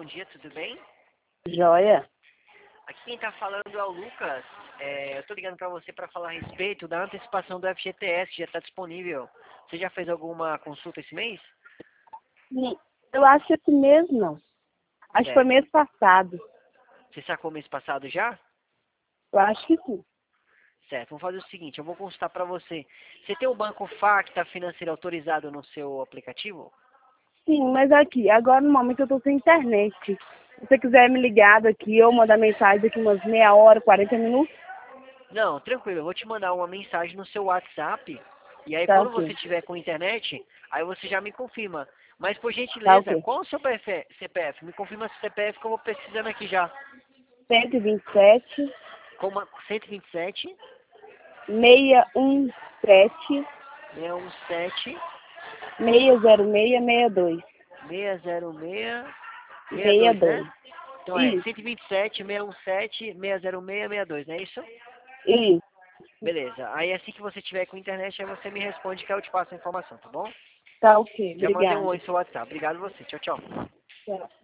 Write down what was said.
bom dia, tudo bem? Joia. Aqui quem tá falando é o Lucas. Eu tô ligando pra você pra falar a respeito da antecipação do FGTS, que já tá disponível. Você já fez alguma consulta esse mês? Eu acho que esse mês não. Acho que foi Certo. mês passado. Você sacou mês passado já? Eu acho que sim. Certo, vamos fazer o seguinte, eu vou consultar pra você. Você tem o Banco Facta financeiro autorizado no seu aplicativo? Sim, mas aqui, agora no momento eu tô sem internet. Se você quiser me ligar daqui ou mandar mensagem daqui umas meia hora, 40 minutos, Não, tranquilo, eu vou te mandar uma mensagem no seu WhatsApp. E aí tá quando você ok. tiver com internet, aí você já me confirma. Mas por Tá gentileza, ok. qual o seu CPF? Me confirma seu CPF que eu vou pesquisando aqui já. 127, Como 127 617, 617 60662. 606 62, né? 62. Então é Isso, 127 617 606 62, não é isso? isso. Beleza. Aí assim que você tiver com internet, aí você me responde que eu te passo a informação, tá bom? Tá ok. Já mandei um Obrigada. oi no seu WhatsApp. Obrigado a você. Tchau, tchau. Tchau.